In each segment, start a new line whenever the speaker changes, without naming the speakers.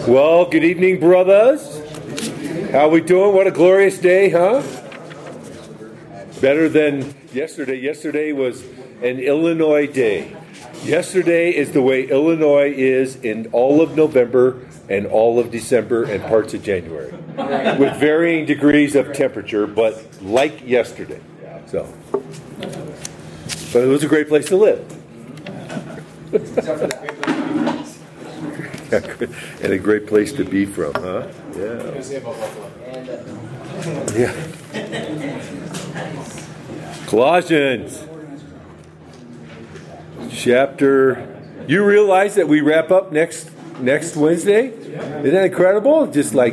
Well, good evening, brothers. How we doing? What a glorious day, huh? Better than yesterday. Yesterday was an Illinois day. Yesterday is the way Illinois is in all of November and all of December and parts of January, with varying degrees of temperature, but like yesterday. So, but it was a great place to live. And a great place to be from, huh? Yeah. Yeah. Colossians chapter. You realize that we wrap up next Wednesday? Isn't that incredible? Just like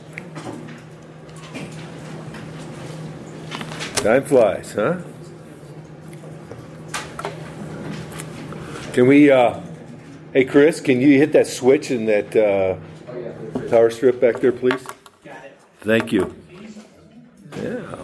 time flies, huh? Can we? Hey, Chris, can you hit that switch in that power strip back there, please? Got it. Thank you. Yeah.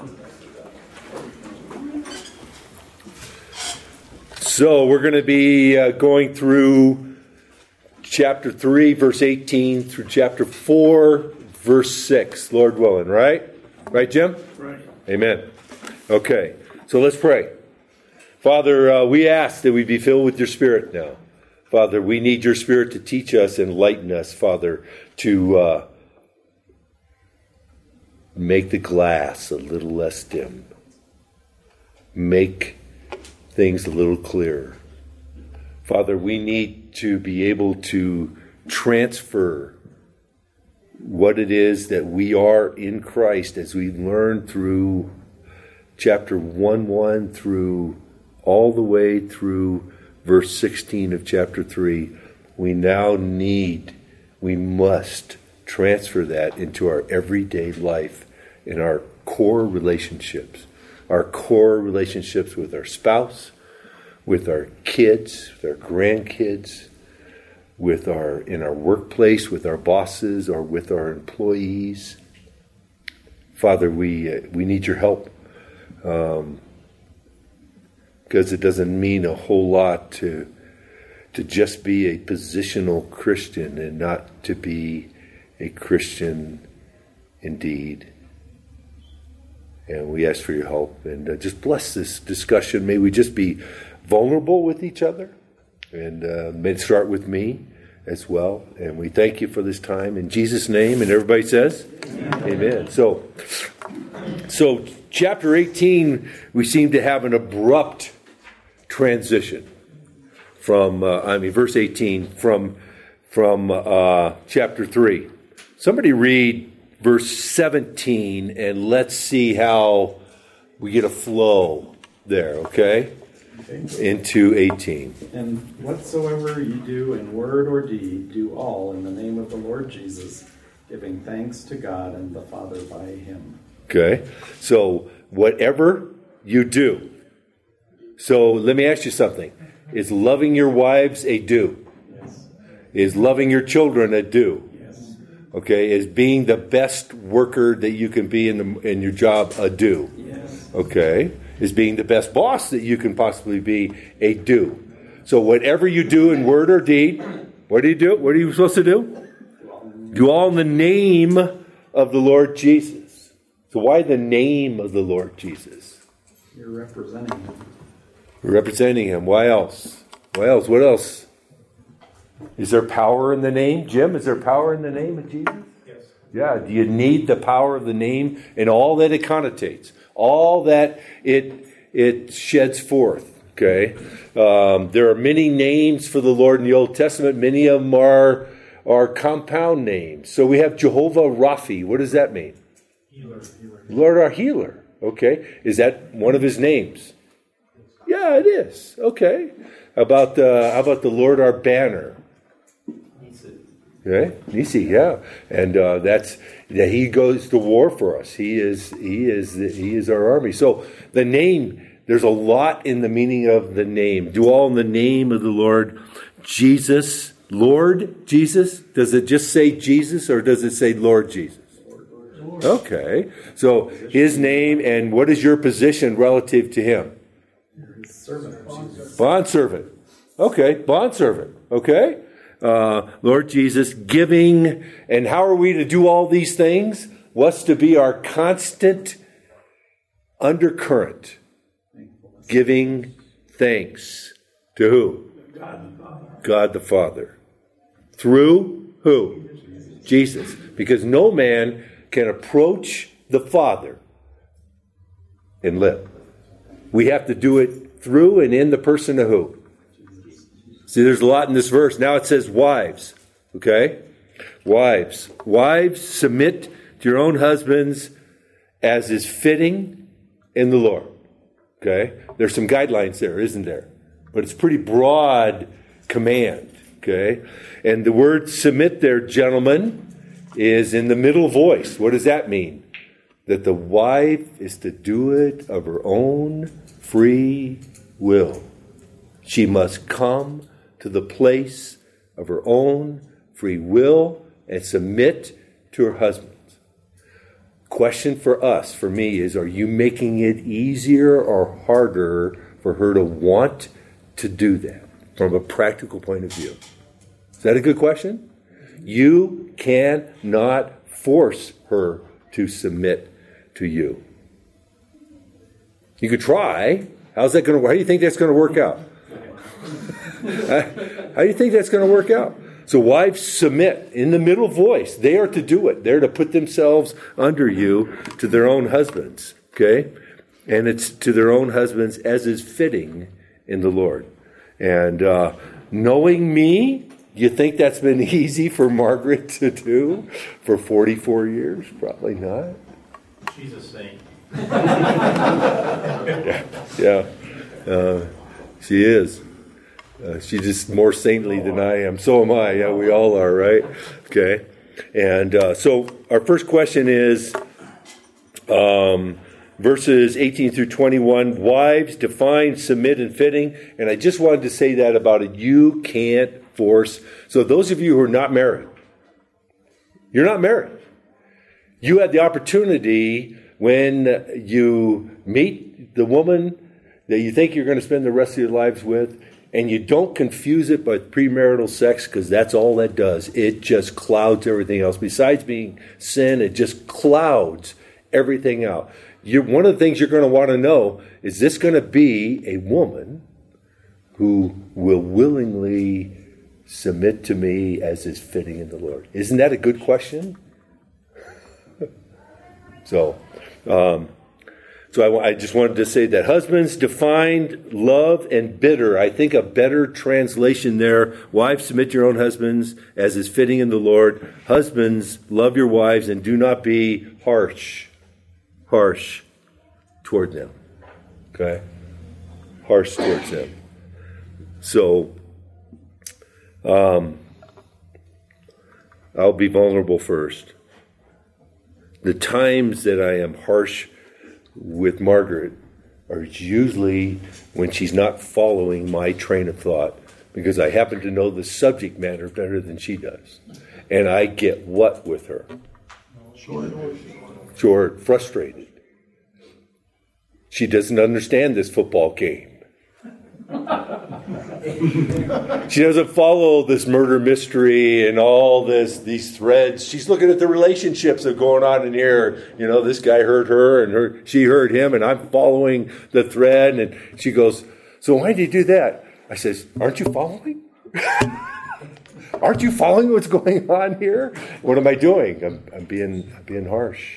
So we're going to be going through chapter 3, verse 18, through chapter 4, verse 6, Lord willing, right? Right, Jim?
Right.
Amen. Okay, so let's pray. Father, we ask that we be filled with your Spirit now. Father, we need your Spirit to teach us, enlighten us, Father, to make the glass a little less dim. Make things a little clearer. Father, we need to be able to transfer what it is that we are in Christ as we learn through chapter 1 through all the way through verse 16 of chapter 3, we must transfer that into our everyday life in our core relationships. Our core relationships with our spouse, with our kids, with our grandkids, in our workplace, with our bosses, or with our employees. Father, we need your help. Because it doesn't mean a whole lot to just be a positional Christian and not to be a Christian indeed. And we ask for your help and just bless this discussion. May we just be vulnerable with each other, and may it start with me as well. And we thank you for this time in Jesus' name. And everybody says, Amen. So chapter 18, we seem to have an abrupt transition from verse 18 from chapter 3. Somebody read verse 17 and let's see how we get a flow there, okay? Into 18.
And whatsoever you do in word or deed, do all in the name of the Lord Jesus, giving thanks to God and the Father by him.
Okay, so whatever you do. So let me ask you something. Is loving your wives a do?
Yes.
Is loving your children a do?
Yes.
Okay, is being the best worker that you can be in your job a do?
Yes.
Okay, is being the best boss that you can possibly be a do? So whatever you do in word or deed, what do you do? What are you supposed to do? Do all in the name of the Lord Jesus. So why the name of the Lord Jesus?
You're representing him.
We're representing him. Why else? What else? Is there power in the name? Jim, is there power in the name of Jesus?
Yes.
Yeah. Do you need the power of the name and all that it connotates? All that it sheds forth. Okay. There are many names for the Lord in the Old Testament. Many of them are compound names. So we have Jehovah Rapha. What does that mean?
Healer.
Lord our healer. Okay. Is that one of his names? Yeah, it is. Okay. How about the Lord our banner? Okay, Nisi, yeah, and that he goes to war for us. He is our army. So the name, there's a lot in the meaning of the name. Do all in the name of the Lord Jesus. Lord Jesus. Does it just say Jesus or does it say Lord Jesus? Okay, so his name, and what is your position relative to him?
Servant.
Bondservant. Okay, bondservant. Okay. Lord Jesus, giving. And how are we to do all these things? What's to be our constant undercurrent? Giving thanks. To who? God the Father. Through who? Jesus. Because no man can approach the Father and live. We have to do it through and in the person of who? See, there's a lot in this verse. Now it says wives. Okay? Wives. Wives, submit to your own husbands as is fitting in the Lord. Okay? There's some guidelines there, isn't there? But it's pretty broad command. Okay? And the word submit there, gentlemen, is in the middle voice. What does that mean? That the wife is to do it of her own free will. She must come to the place of her own free will and submit to her husband. Question for us, for me, is are you making it easier or harder for her to want to do that from a practical point of view? Is that a good question? You cannot force her to submit to you. You could try. How's that going to? How do you think that's going to work out? How do you think that's going to work out? So wives submit in the middle voice. They are to do it. They're to put themselves under you to their own husbands. Okay? And it's to their own husbands as is fitting in the Lord. And knowing me, you think that's been easy for Margaret to do for 44 years? Probably not.
She's a saint.
Yeah. She is. She's just more saintly than I am. So am I. Yeah, we all are, right? Okay. And so our first question is verses 18 through 21. Wives, define, submit, and fitting. And I just wanted to say that about it. You can't force. So those of you who are not married, you're not married. You had the opportunity when you meet the woman that you think you're going to spend the rest of your lives with, and you don't confuse it with premarital sex, because that's all that does. It just clouds everything else. Besides being sin, it just clouds everything out. One of the things you're going to want to know, is this going to be a woman who will willingly submit to me as is fitting in the Lord? Isn't that a good question? So I just wanted to say that husbands defined love and bitter. I think a better translation there. Wives, submit to your own husbands as is fitting in the Lord. Husbands, love your wives and do not be harsh toward them. Okay? Harsh towards them. So, I'll be vulnerable first. The times that I am harsh with Margaret are usually when she's not following my train of thought, because I happen to know the subject matter better than she does. And I get what with her? Short, frustrated. She doesn't understand this football game. She doesn't follow this murder mystery and all these threads. She's looking at the relationships that are going on in here. You know, this guy hurt her and she hurt him, and I'm following the thread. And she goes, "So why did you do that?" I says, "Aren't you following? Aren't you following what's going on here? What am I doing? I'm being harsh.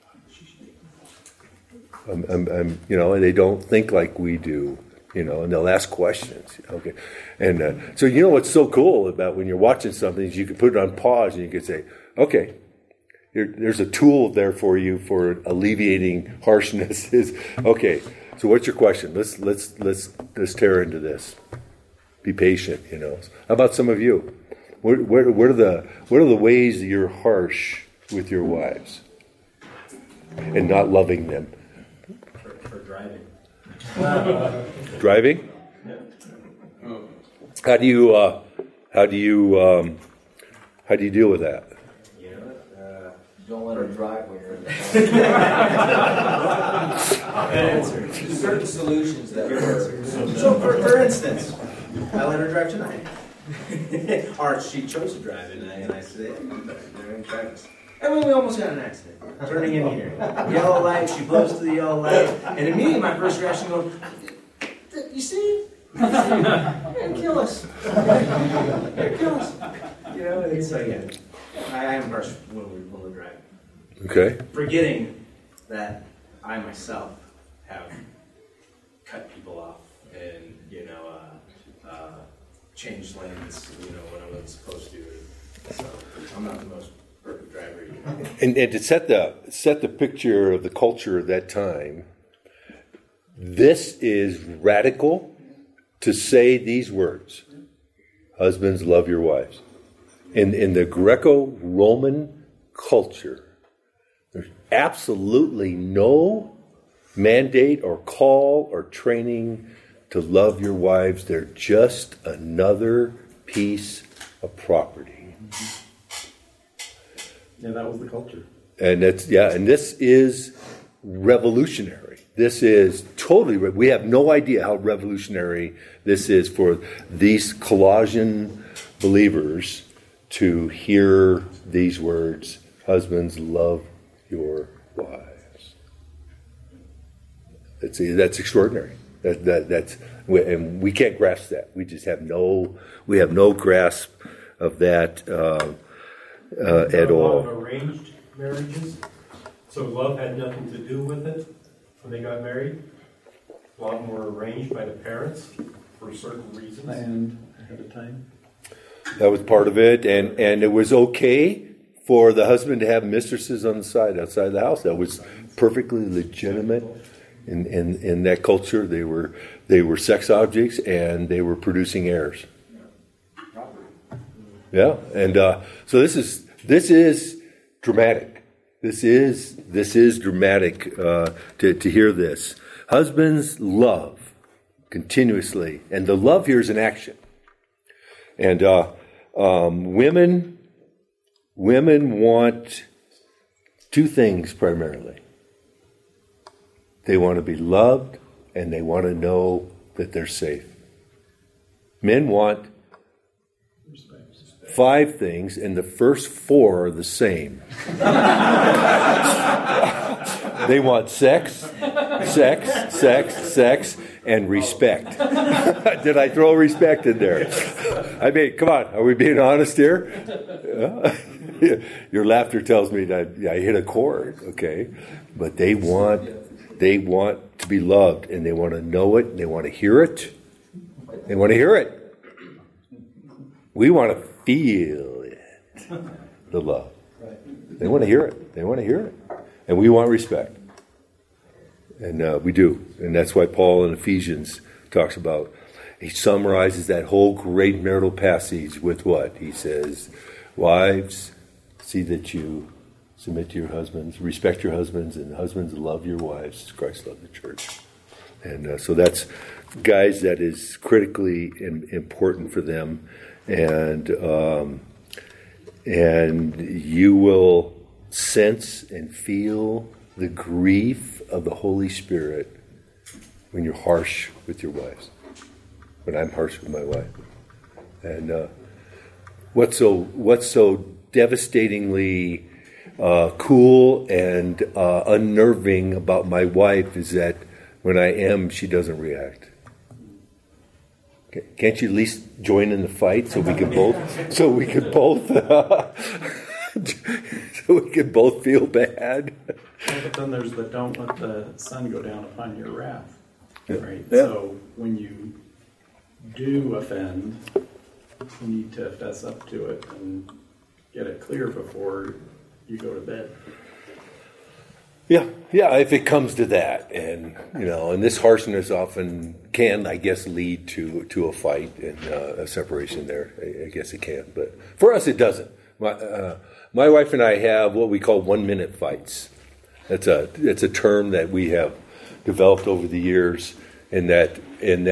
I'm and they don't think like we do. And they'll ask questions. Okay, and so what's so cool about when you're watching something is you can put it on pause and you can say, "Okay, there's a tool there for you for alleviating harshness." Okay. So what's your question? Let's tear into this. Be patient. How about some of you? What are the ways that you're harsh with your wives and not loving them?
For driving.
Driving?
Yeah.
How do you deal with that?
Don't let her drive when you're in the car. Certain solutions that work.
So, for instance, I let her drive tonight.
Or she chose to drive it, and I said, "Yeah, they're going to try this." And we almost got an accident. Turning in here. Yellow light, she blows to the yellow light. And immediately my first reaction goes, "You see? You're going to kill us. You're going to kill us." You know, and so yeah. I am harsh when we're driving.
Okay.
Forgetting that I myself have cut people off and, changed lanes, when I wasn't supposed to. So I'm not the most perfect driver.
And to set the picture of the culture at that time, this is radical to say these words: husbands, love your wives. In the Greco-Roman culture, there's absolutely no mandate or call or training to love your wives. They're just another piece of property.
Yeah, that was the culture.
And this is revolutionary. This is totally, we have no idea how revolutionary this is for these Colossian believers to hear these words: husbands, love your wives. That's extraordinary. That's and we can't grasp that. We just have no grasp of that at all.
A lot of arranged marriages, so love had nothing to do with it when they got married. A lot more arranged by the parents for certain reasons.
Planned ahead of time.
That was part of it, and it was okay for the husband to have mistresses on the side, outside the house. That was perfectly legitimate in that culture. They were sex objects, and they were producing heirs. Yeah, and so this is dramatic. This is dramatic to hear this. Husbands love continuously, and the love here is an action. And women want two things primarily. They want to be loved, and they want to know that they're safe. Men want 5 things, and the first 4 are the same. They want sex, and respect. Did I throw respect in there? I mean, come on, are we being honest here? Your laughter tells me that I hit a chord, okay? But they want to be loved, and they want to know it, and they want to hear it. They want to hear it. We want to feel it, the love. They want to hear it. They want to hear it. And we want respect. And we do. And that's why Paul in Ephesians talks about, he summarizes that whole great marital passage with what? He says, wives, see that you submit to your husbands, respect your husbands, and husbands love your wives as Christ loved the church. And so that's, guys, that is critically important for them. And you will sense and feel the grief of the Holy Spirit when you're harsh with your wives, when I'm harsh with my wife. And what's so devastatingly cool and unnerving about my wife is that when I am, she doesn't react. Can't you at least join in the fight so we can both feel bad?
Well, but then there's the don't let the sun go down upon your wrath, right?
Yeah.
So when you do offend, you need to fess up to it and get it clear before you go to bed.
Yeah, if it comes to that, and and this harshness often can, I guess, lead to a fight and a separation there. I guess it can, but for us it doesn't. My wife and I have what we call 1-minute fights. It's a term that we have developed over the years, it's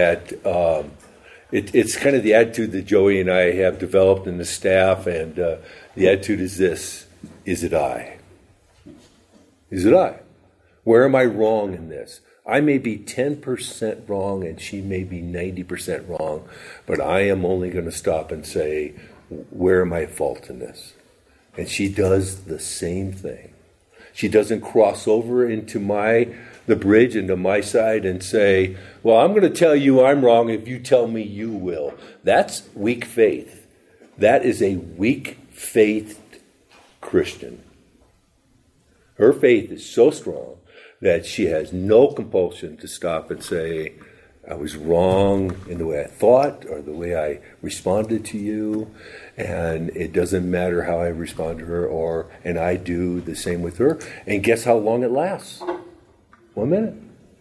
kind of the attitude that Joey and I have developed in the staff, and the attitude is this: is it I? Is it I? Where am I wrong in this? I may be 10% wrong and she may be 90% wrong, but I am only going to stop and say, where am I at fault in this? And she does the same thing. She doesn't cross over into the bridge into my side and say, well, I'm going to tell you I'm wrong if you tell me you will. That's weak faith. That is a weak-faithed Christian. Her faith is so strong that she has no compulsion to stop and say, I was wrong in the way I thought or the way I responded to you, and it doesn't matter how I respond to her, and I do the same with her. And guess how long it lasts? 1 minute.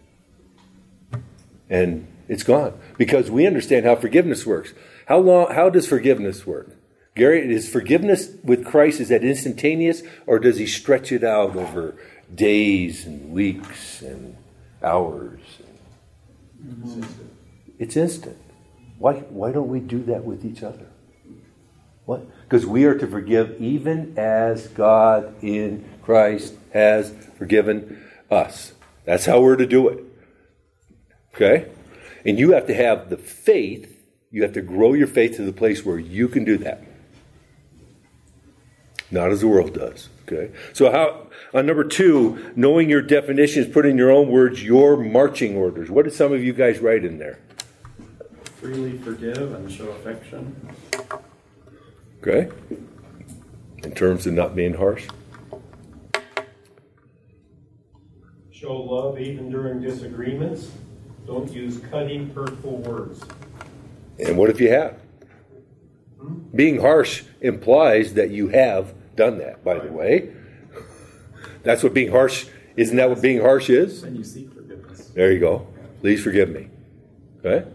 And it's gone. Because we understand how forgiveness works. How does forgiveness work? Gary, is forgiveness with Christ, is that instantaneous, or does he stretch it out over days and weeks and hours? It's instant. Why don't we do that with each other? What? Because we are to forgive even as God in Christ has forgiven us. That's how we're to do it. Okay? And you have to have the faith, you have to grow your faith to the place where you can do that. Not as the world does. Okay? So on number 2, knowing your definitions, put in your own words, your marching orders. What did some of you guys write in there?
Freely forgive and show affection.
Okay? In terms of not being harsh.
Show love even during disagreements. Don't use cutting, hurtful words.
And what if you have? Being harsh implies that you have done that, by the way. That's what being harsh, isn't that what being harsh is?
And you seek forgiveness.
There you go. Please forgive me. Okay?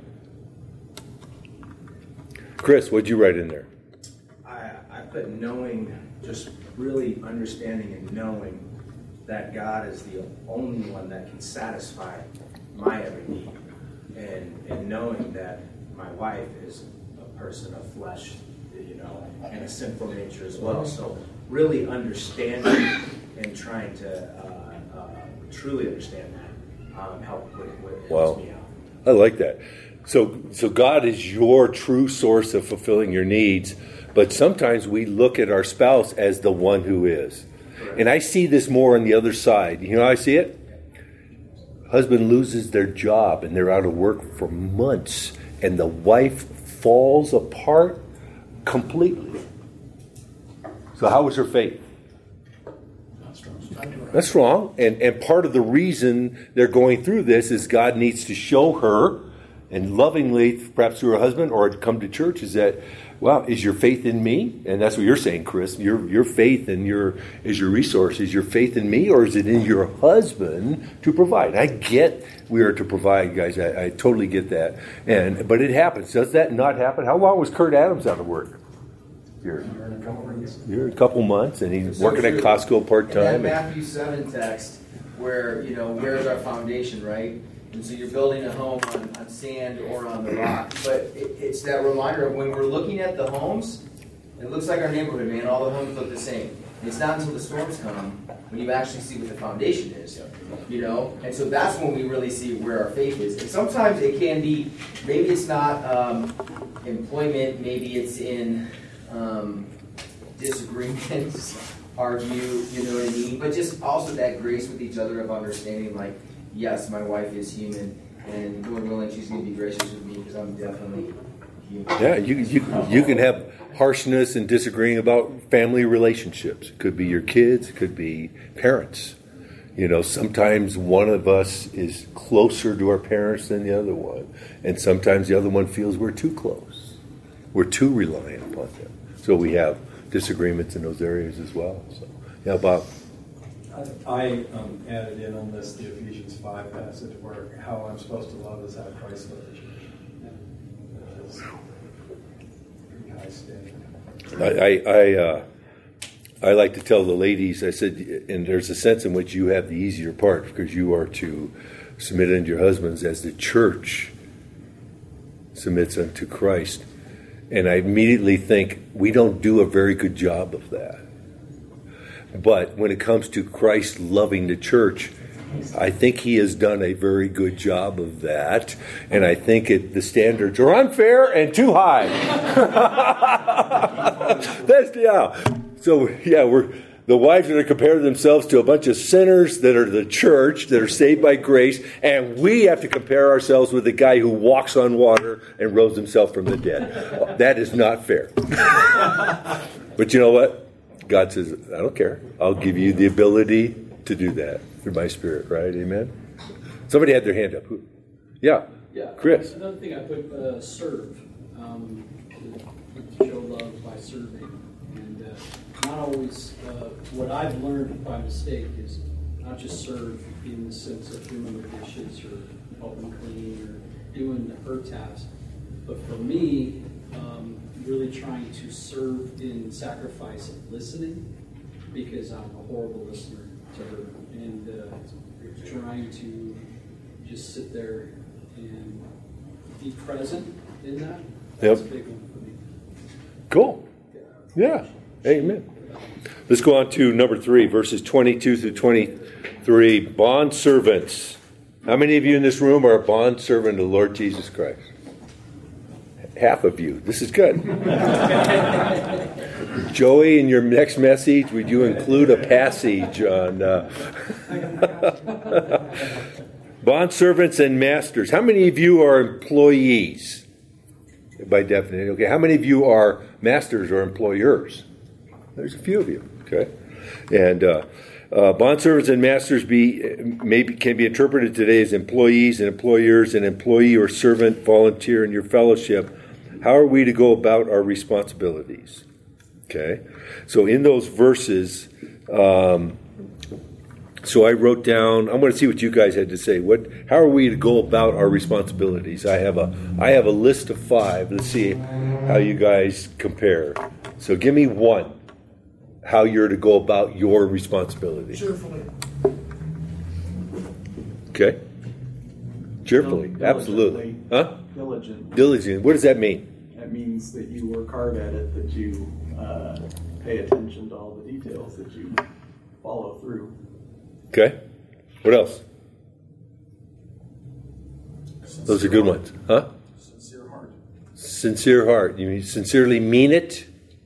Chris, what'd you write in there?
I put knowing, just really understanding and knowing that God is the only one that can satisfy my every need. And knowing that my wife is a person of flesh, and a sinful nature as well. So really understanding and trying to truly understand that helps me out.
I like that. So God is your true source of fulfilling your needs, but sometimes we look at our spouse as the one who is. Correct. And I see this more on the other side. You know how I see it? Husband loses their job and they're out of work for months, and the wife falls apart completely. So how was her faith? That's strong. And part of the reason they're going through this is God needs to show her, and lovingly, perhaps through her husband, or to come to church, is that, well, is your faith in me? And that's what you're saying, Chris. Your faith and is your resource. Is your faith in me, or is it in your husband to provide? I get we are to provide, guys. I totally get that. But it happens. Does that not happen? How long was Kurt Adams out of work? Here, a couple months, and he's working at Costco part-time.
And that Matthew 7 text where, where's our foundation, right? And so you're building a home on sand or on the rock. But it's that reminder of when we're looking at the homes, it looks like our neighborhood, man. All the homes look the same. And it's not until the storms come when you actually see what the foundation is, And so that's when we really see where our faith is. And sometimes it can be, maybe it's not employment, maybe it's in disagreements, argue, you know what I mean? But just also that grace with each other of understanding, like, yes, my wife is human, and Lord willing, she's going to be gracious with me because I'm definitely human.
Yeah, you can have harshness and disagreeing about family relationships. It could be your kids, it could be parents. Sometimes one of us is closer to our parents than the other one, and sometimes the other one feels we're too close. We're too reliant upon them. So we have disagreements in those areas as well. So, yeah, Bob.
I added in on this the Ephesians 5 passage where how I'm supposed to love is how Christ loved the church. That is pretty high standard. I like to tell the ladies, I said, and there's a sense in which you have the easier part because you are to submit unto your husbands as the church submits unto Christ. And I immediately think we don't do a very good job of that. But when it comes to Christ loving the church,
I think he has done a very good job of that, and I think the standards are unfair and too high. The wives are to compare themselves to a bunch of sinners that are the church, that are saved by grace, and we have to compare ourselves with the guy who walks on water and rose himself from the dead. That is not fair. But you know what? God says, I don't care. I'll give you the ability to do that through my Spirit, right? Amen? Somebody had their hand up. Who? Yeah, Chris.
Another thing I put, serve. To show love by serving. And not always, what I've learned by mistake is not just serve in the sense of doing the dishes or helping clean or doing her task, but for me, really trying to serve in sacrifice of listening, because I'm a horrible listener to her, and trying to just sit there and be present in that. That's a big one for me.
Cool. Yeah. Amen. Let's go on to number 3, verses 22 through 23. Bond servants. How many of you in this room are a bond servant of the Lord Jesus Christ? Half of you. This is good. Joey, in your next message, would you include a passage on bond servants and masters? How many of you are employees? By definition. Okay. How many of you are masters or employers? There's a few of you. Okay. And bond servants and masters can be interpreted today as employees and employers, and employee or servant, volunteer in your fellowship. How are we to go about our responsibilities? Okay. So in those verses, so I wrote down, I'm going to see what you guys had to say. How are we to go about our responsibilities? I have a list of 5. Let's see how you guys compare. So give me one, how you're to go about your responsibility.
Cheerfully.
Okay. Cheerfully, absolutely. Huh? Diligent. What does that mean?
That means that you work hard at it, that you pay attention to all the details, that you follow through.
Okay. What else? Those are good ones. Huh?
Sincere heart.
Sincere heart. You mean sincerely mean it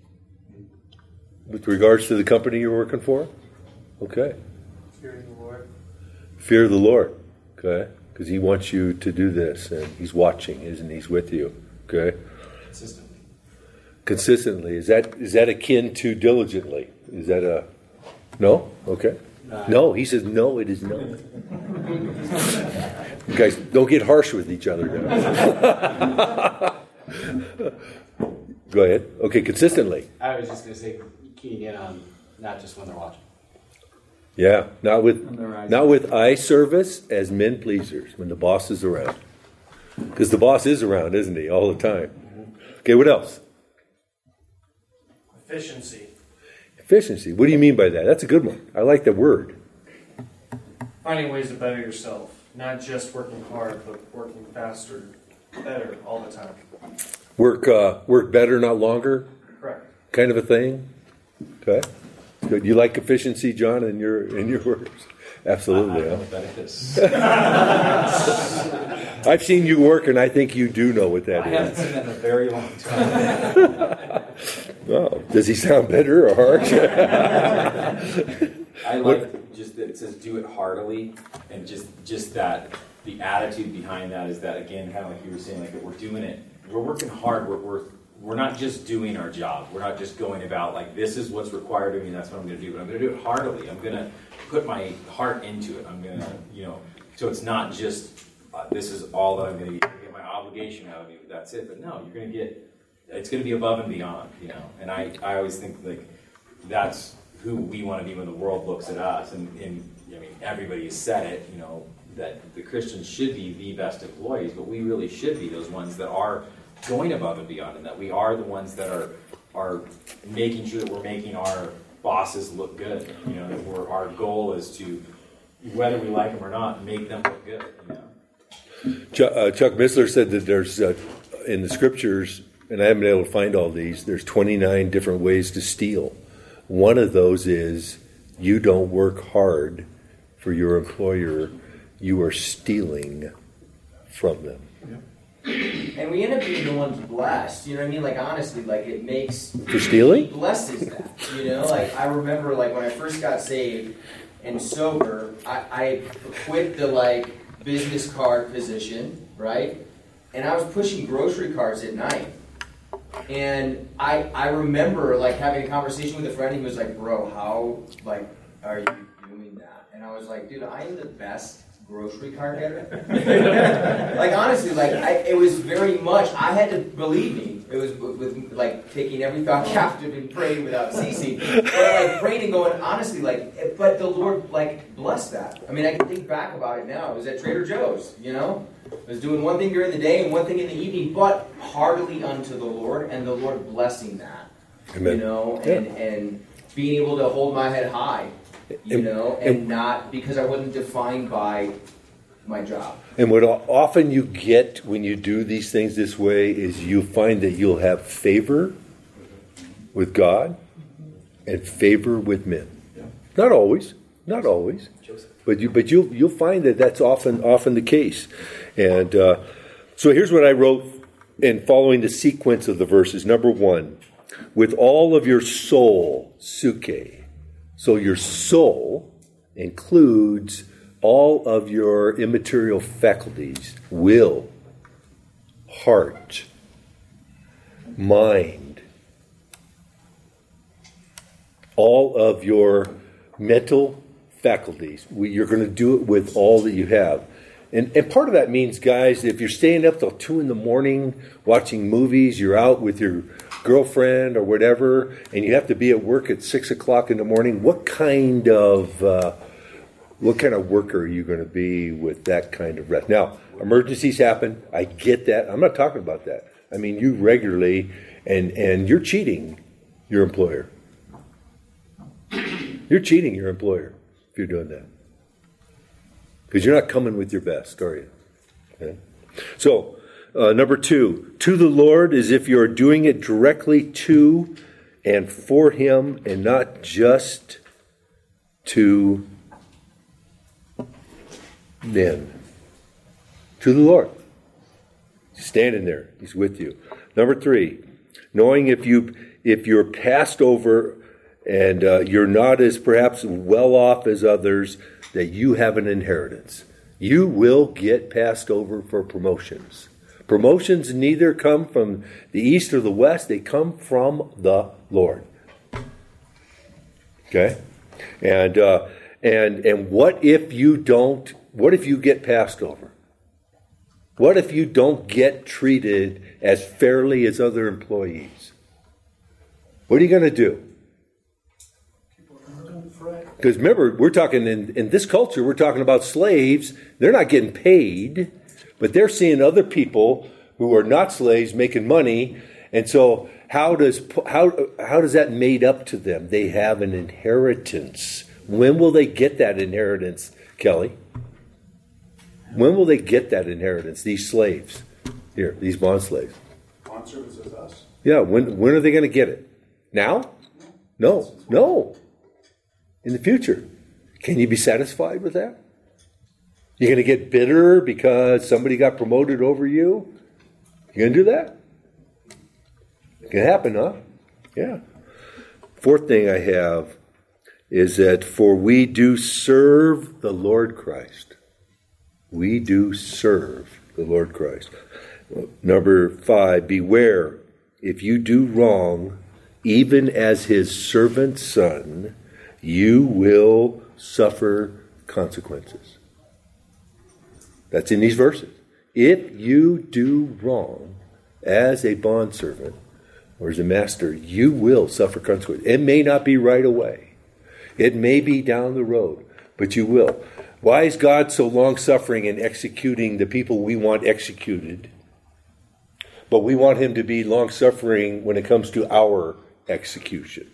with regards to the company you're working for? Okay.
Fear the Lord.
Fear of the Lord. Okay. Because he wants you to do this, and he's watching, isn't he? He's with you. Okay. Consistently. Is that akin to diligently? Is that a no? Okay. No, he says no, it is no. You guys, don't get harsh with each other now. Go ahead. Okay, consistently.
I was just going to say, keying in on not just when they're watching.
Yeah, not with eye service as men pleasers when the boss is around. Because the boss is around, isn't he, all the time? Okay, what else?
Efficiency.
Efficiency. What do you mean by that? That's a good one. I like the word.
Finding ways to better yourself. Not just working hard, but working faster, better all the time.
Work better, not longer?
Correct.
Kind of a thing? Okay. Good. You like efficiency, John, in your works? Absolutely.
I know what that is.
I've seen you work, and I think you do know what that is.
I haven't seen that in a very long time.
Oh, does he sound bitter or harsh?
I like just that it says do it heartily, and just that the attitude behind that is that, again, kind of like you were saying, like that we're doing it, we're working hard, we're not just doing our job. We're not just going about like this is what's required of me, and that's what I'm going to do. But I'm going to do it heartily. I'm going to put my heart into it. I'm going to, so it's not just this is all that I'm going to get my obligation out of me. That's it. But no, you're going to get. It's going to be above and beyond, And I always think like that's who we want to be when the world looks at us. And I mean, everybody has said it, that the Christians should be the best employees, but we really should be those ones that are going above and beyond, and that we are the ones that are making sure that we're making our bosses look good. That our goal is to, whether we like them or not, make them look good.
Chuck Missler said that there's in the scriptures, and I haven't been able to find all these, there's 29 different ways to steal. One of those is you don't work hard, for your employer, you are stealing from them.
And we end up being the ones blessed. You know what I mean? Like, honestly, like, it makes...
For stealing?
Blesses that. You know? Like, I remember, like, when I first got saved and sober, I quit the, like, business card position, right? And I was pushing grocery carts at night. And I remember, like, having a conversation with a friend. He was like, bro, how, like, are you doing that? And I was like, dude, I am the best grocery cart getter. Like, honestly, like, it was very much, I had to, believe me, it was with like, taking every thought captive and praying without ceasing. But, like, praying and going, honestly, like, but the Lord, like, blessed that. I mean, I can think back about it now. It was at Trader Joe's, you know? I was doing one thing during the day and one thing in the evening, but heartily unto the Lord, and the Lord blessing that. Amen. You know, and being able to hold my head high, you know, and not, because I wasn't defined by my job.
And what often you get when you do these things this way is you find that you'll have favor with God and favor with men. Not always, but you'll find that that's often the case. And so here's what I wrote in following the sequence of the verses. Number 1, with all of your soul, suke. So your soul includes all of your immaterial faculties: will, heart, mind, all of your mental faculties. You're going to do it with all that you have. And part of that means, guys, if you're staying up till 2 a.m. watching movies, you're out with your girlfriend or whatever, and you have to be at work at 6 o'clock in the morning, what kind of worker are you going to be with that kind of rest? Now, emergencies happen. I get that. I'm not talking about that. I mean, you regularly, and you're cheating your employer. You're cheating your employer if you're doing that. Because you're not coming with your best, are you? Okay. So, number 2, to the Lord is if you're doing it directly to and for Him and not just to men. To the Lord. He's standing there. He's with you. Number 3, knowing if you're passed over and you're not as perhaps well off as others, that you have an inheritance. You will get passed over for promotions. Promotions neither come from the east or the west. They come from the Lord. Okay? And what if you don't? What if you get passed over? What if you don't get treated as fairly as other employees? What are you going to do? Because remember, we're talking in this culture, we're talking about slaves. They're not getting paid, but they're seeing other people who are not slaves making money. And so how does that made up to them? They have an inheritance. When will they get that inheritance, Kelly? When will they get that inheritance, these slaves? Here, these bond slaves.
Bond servants with us?
Yeah, when are they going to get it? Now? No. In the future. Can you be satisfied with that? You're going to get bitter because somebody got promoted over you? You going to do that? It can happen, huh? Yeah. 4th thing I have is that for we do serve the Lord Christ. We do serve the Lord Christ. Number 5, beware, if you do wrong, even as His servant son, you will suffer consequences. That's in these verses. If you do wrong as a bondservant or as a master, you will suffer consequences. It may not be right away. It may be down the road, but you will. Why is God so long-suffering in executing the people we want executed, but we want Him to be long-suffering when it comes to our execution?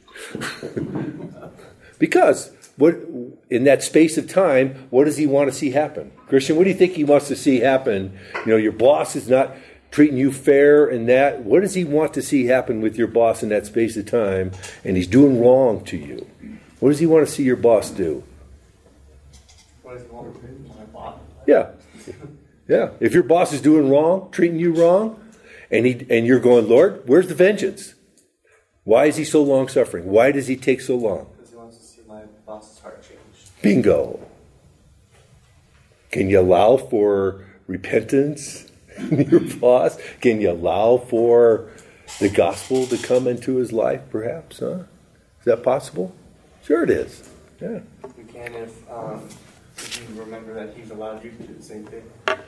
Because in that space of time, what does He want to see happen? Christian, what do you think He wants to see happen? Your boss is not treating you fair in that. What does He want to see happen with your boss in that space of time? And he's doing wrong to you. What does He want to see your boss do?
What is wrong with my boss?
Yeah. Yeah. If your boss is doing wrong, treating you wrong, and you're going, Lord, where's the vengeance? Why is he so long suffering? Why does he take so long?
Because he wants to see my boss's heart change.
Bingo. Can you allow for repentance in your boss? Can you allow for the gospel to come into his life, perhaps? Huh? Is that possible? Sure it is. Yeah.
We can if you remember that he's allowed you to do the same thing.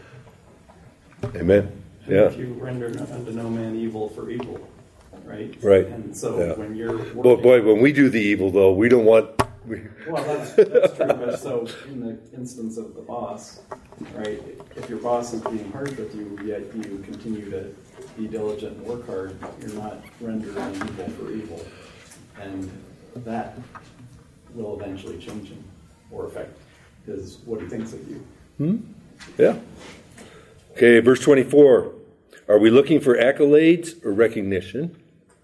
Amen.
And
Yeah.
if you render unto no man evil for evil, right?
Right.
And so
Yeah.
when you're working,
Boy, when we do the evil, though, we don't want...
well, that's true. But so in the instance of the boss, right? If your boss is being harsh with you, yet you continue to be diligent and work hard, you're not rendering evil for evil, and that will eventually change him or affect what he thinks of you.
Yeah. Okay, verse 24. Are we looking for accolades or recognition?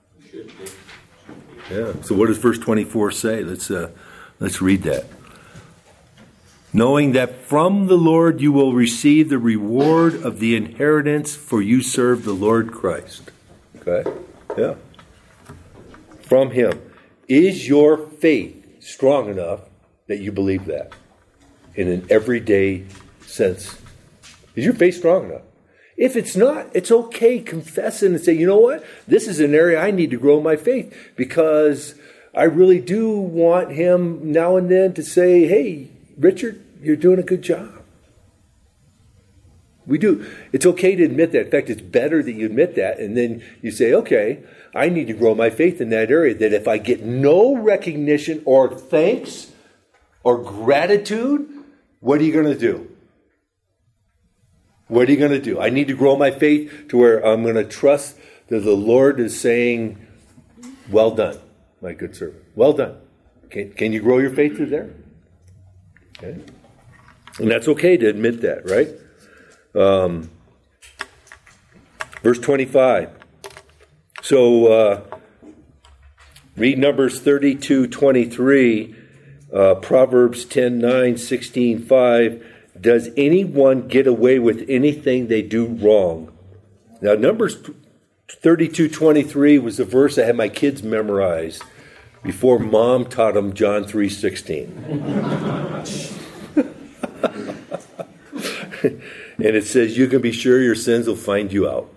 Yeah. So what does verse 24 say? Let's read that. Knowing that from the Lord you will receive the reward of the inheritance, for you serve the Lord Christ. Okay? Yeah. From him. Is your faith strong enough that you believe that in an everyday sense? Is your faith strong enough? If it's not, it's okay. Confess it and say, you know what? This is an area I need to grow my faith, because I really do want him now and then to say, hey, Richard, you're doing a good job. We do. It's okay to admit that. In fact, it's better that you admit that, and then you say, okay, I need to grow my faith in that area, that if I get no recognition or thanks or gratitude, what are you going to do? What are you going to do? I need to grow my faith to where I'm going to trust that the Lord is saying, well done, my good servant. Well done. Can you grow your faith through there? Okay. And that's okay to admit that, right? Verse 25. So read Numbers 32:23, Proverbs 10:9, 16:5. Does anyone get away with anything they do wrong? Now, Numbers 32:23 was the verse I had my kids memorize before Mom taught them John 3:16. And it says, you can be sure your sins will find you out.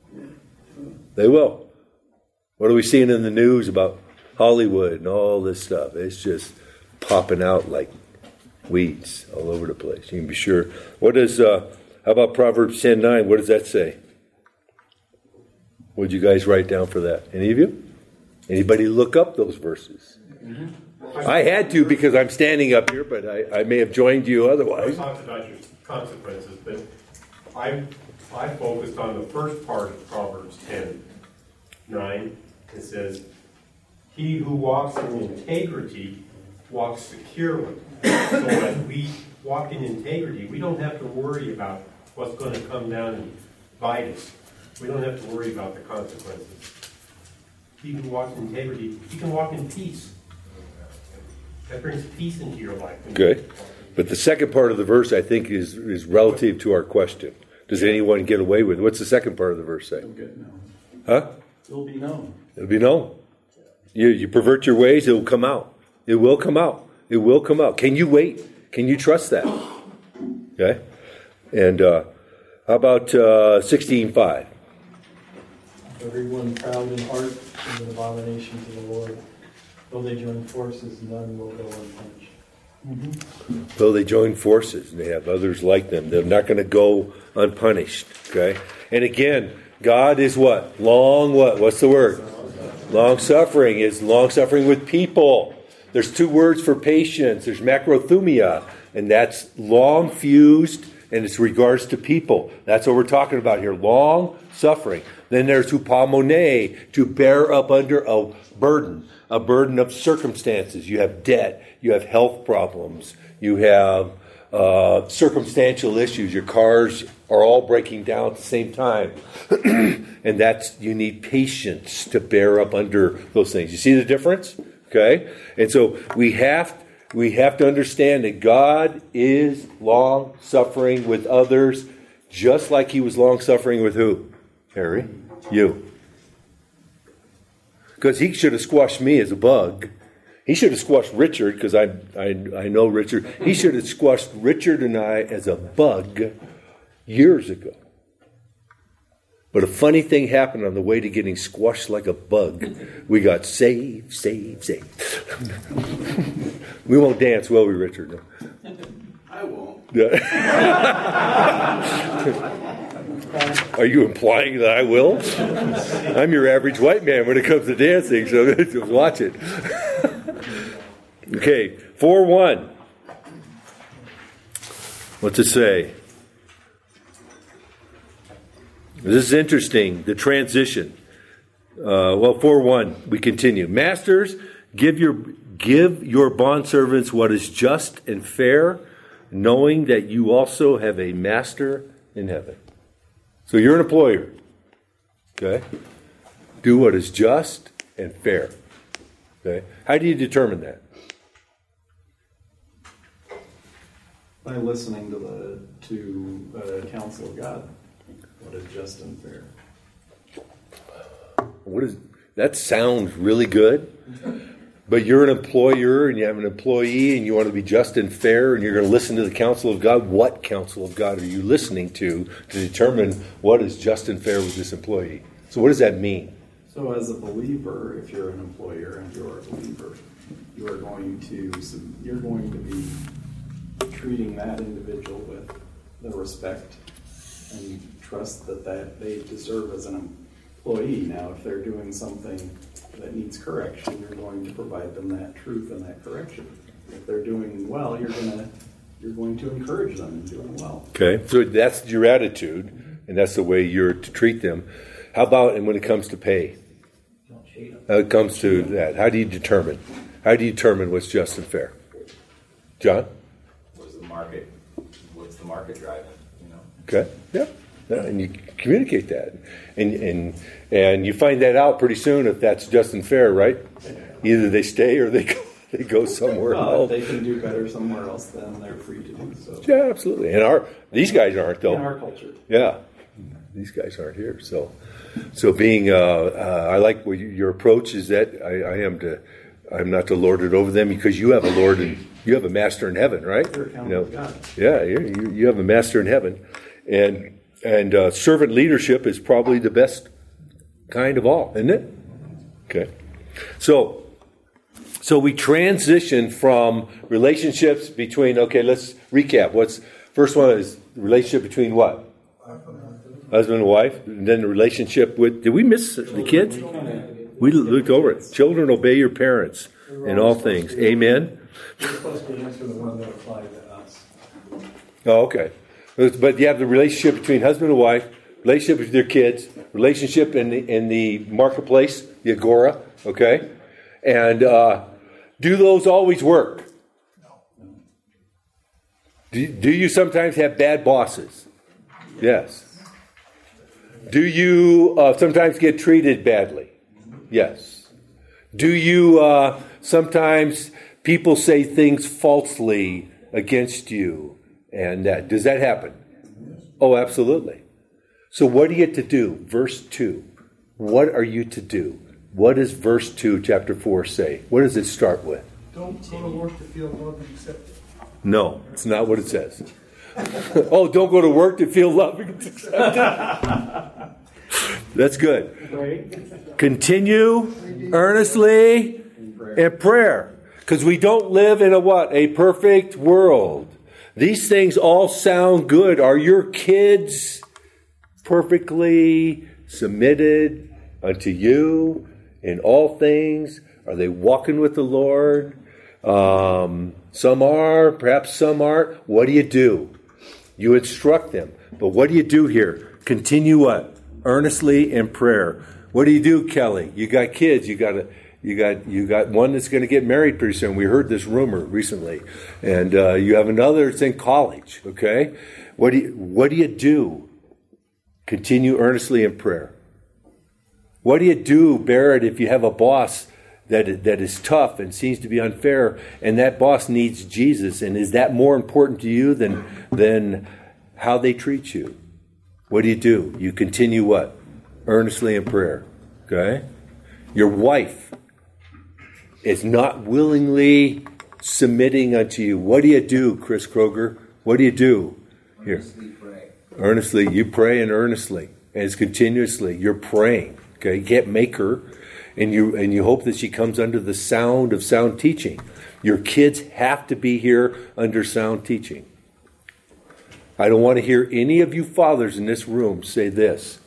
They will. What are we seeing in the news about Hollywood and all this stuff? It's just popping out like weeds all over the place. You can be sure. What does, how about Proverbs 10:9? What does that say? What did you guys write down for that? Any of you? Anybody look up those verses? Mm-hmm. I had to because I'm standing up here, but I may have joined you otherwise.
I talked about your consequences, but I focused on the first part of Proverbs 10:9. It says, he who walks in integrity walks securely. So as we walk in integrity, we don't have to worry about what's going to come down and bite us. We don't have to worry about the consequences. He who walks in integrity, he can walk in peace. That brings peace into your life.
Okay. But the second part of the verse, I think, is relative to our question. Does anyone get away with it? What's the second part of the verse say?
It'll get known.
Huh?
It'll be known.
It'll be known. You pervert your ways, it will come out. It will come out. It will come out. Can you wait? Can you trust that? Okay. And how about 16:5?
Everyone proud in heart is an abomination to the Lord. Though they join forces, none will go unpunished.
Mm-hmm. Though they join forces and they have others like them, they're not going to go unpunished. Okay. And again, God is what? What's the word? Long suffering. Is long suffering with people. There's two words for patience. There's macrothumia, and that's long fused, and it's regards to people. That's what we're talking about here. Long suffering. Then there's hupomone, to bear up under a burden of circumstances. You have debt. You have health problems. You have circumstantial issues. Your cars are all breaking down at the same time. And you need patience to bear up under those things. You see the difference? Okay? And so we have We have to understand that God is long-suffering with others, just like he was long-suffering with who? Harry? You. Because he should have squashed me as a bug. He should have squashed Richard, because I know Richard. He should have squashed Richard and I as a bug years ago. But a funny thing happened on the way to getting squashed like a bug. We got saved. We won't dance, will we, Richard? No.
I won't.
Yeah. Are you implying that I will? I'm your average white man when it comes to dancing, so watch it. Okay, 4:1. What's it say? This is interesting, the transition. 4:1, we continue. Masters, give your bondservants what is just and fair, knowing that you also have a master in heaven. So you're an employer. Okay? Do what is just and fair. Okay? How do you determine that?
By listening to the counsel of God. What is just and fair?
That sounds really good. But you're an employer and you have an employee and you want to be just and fair and you're going to listen to the counsel of God. What counsel of God are you listening to determine what is just and fair with this employee? So what does that mean?
So as a believer, if you're an employer and you're a believer, you're going to be treating that individual with the respect and trust that they deserve as an employee. Now, if they're doing something that needs correction, you're going to provide them that truth and that correction. If they're doing well, you're going to encourage them in doing well.
Okay, so that's your attitude, and that's the way you're to treat them. How about when it comes to pay?
Don't cheat them.
When it comes to that, how do you determine? How do you determine what's just and fair? John?
What's the market driving? You know.
Okay, yeah, and you communicate that, and you find that out pretty soon if that's just and fair, right? Either they stay or they go somewhere else.
If they can do better somewhere else, then they're free to do so.
Yeah, absolutely. And these guys aren't though.
In our culture.
Yeah, these guys aren't here. So being, I like what your approach is that I'm not to lord it over them because you have a Lord and you have a master in heaven, right?
God.
Yeah, you have a master in heaven, and servant leadership is probably the best kind of all, isn't it? Okay, so we transition from relationships between. Okay, let's recap. First one is the relationship between what? Husband and wife, and then the relationship with. Did we miss the kids? We looked over it. Children, obey your parents in all things. Amen.
We're supposed to answer the one that applied to us.
Oh, okay. But you have the relationship between husband and wife, relationship with their kids, relationship in the marketplace, the agora, okay? And do those always work? No. Do you sometimes have bad bosses? Yes. Do you sometimes get treated badly? Yes. Do you sometimes people say things falsely against you? And does that happen? Oh, absolutely. So what are you to do? Verse 2. What are you to do? What does verse 2, chapter 4 say? What does it start with?
Don't go to work to feel loved and accepted.
No, it's not what it says. Oh, don't go to work to feel loved and accepted. That's good. Continue earnestly in prayer. Because we don't live in a perfect world. These things all sound good. Are your kids perfectly submitted unto you in all things? Are they walking with the Lord? Some are, perhaps some aren't. What do? You instruct them. But what do you do here? Continue what? Earnestly in prayer. What do you do, Kelly? You got kids. You got one that's going to get married pretty soon. We heard this rumor recently, and you have another that's in college. Okay, what do you do? Continue earnestly in prayer. What do you do, Barrett, if you have a boss that is tough and seems to be unfair, and that boss needs Jesus, and is that more important to you than how they treat you? What do? You continue what? Earnestly in prayer. Okay? Your wife is not willingly submitting unto you. What do, Chris Kroger? What do? Here.
Earnestly pray.
Earnestly, you pray and earnestly. And it's continuously. You're praying. Okay? You can't make her. And you hope that she comes under the sound of sound teaching. Your kids have to be here under sound teaching. I don't want to hear any of you fathers in this room say this.